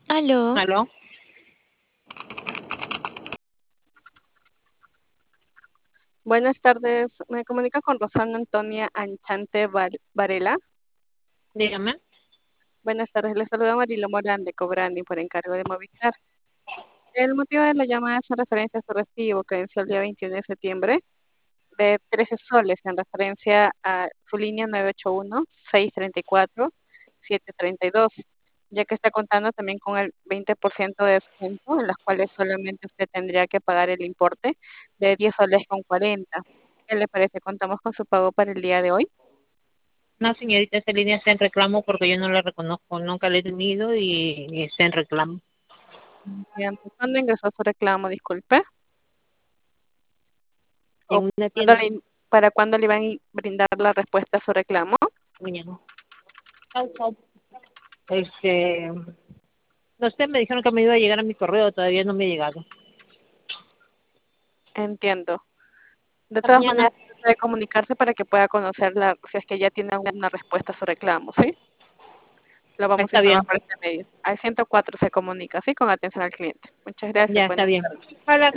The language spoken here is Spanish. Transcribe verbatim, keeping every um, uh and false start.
Aló, ¿Aló? Buenas tardes, me comunica con Rosana Antonia Anchante Var- Varela. Dígame. Buenas tardes, le saluda Marilo Morán de Cobrani por encargo de Movistar. El motivo de la llamada es en referencia a su recibo que venció el día veintiuno de septiembre de trece soles en referencia a su línea nueve ocho uno, seis tres cuatro, siete tres dos, ya que está contando también con el veinte por ciento de descuento, en las cuales solamente usted tendría que pagar el importe de diez soles con cuarenta. ¿Qué le parece? ¿Contamos con su pago para el día de hoy? No, señorita, esa línea está en reclamo porque yo no la reconozco, nunca la he tenido y, y está en reclamo. Bien, ¿cuándo ingresó su reclamo? Disculpe. ¿O En una cuándo tienda, le- para cuándo le iban a brindar la respuesta a su reclamo? mañana. Chau, chau. Este, no sé, me dijeron que me iba a llegar a mi correo, todavía no me ha llegado. Entiendo. De Hasta todas mañana. maneras, trata de comunicarse para que pueda conocer la, si es que ya tiene una respuesta a su reclamo, ¿sí? Lo vamos a Está informar bien, por este medio. Al ciento cuatro se comunica, ¿sí? Con atención al cliente. Muchas gracias. ya está Buenas bien. tardes. Hola.